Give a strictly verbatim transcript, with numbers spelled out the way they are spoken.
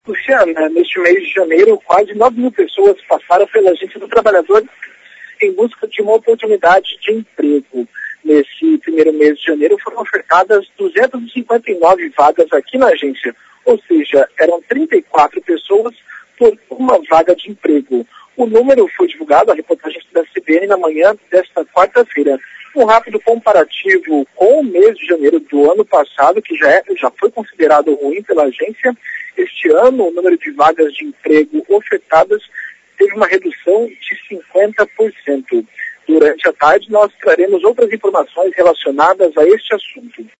Luciana, neste mês de janeiro, quase nove mil pessoas passaram pela Agência do Trabalhador em busca de uma oportunidade de emprego. Nesse primeiro mês de janeiro foram ofertadas duzentas e cinquenta e nove vagas aqui na agência, ou seja, eram trinta e quatro pessoas por uma vaga de emprego. O número foi divulgado, a reportagem da C B N, na manhã desta quarta-feira. Um rápido comparativo com o mês de janeiro do ano passado, que já, é, já foi considerado ruim pela agência. Este ano, o número de vagas de emprego ofertadas teve uma redução de cinquenta por cento. Durante a tarde, nós traremos outras informações relacionadas a este assunto.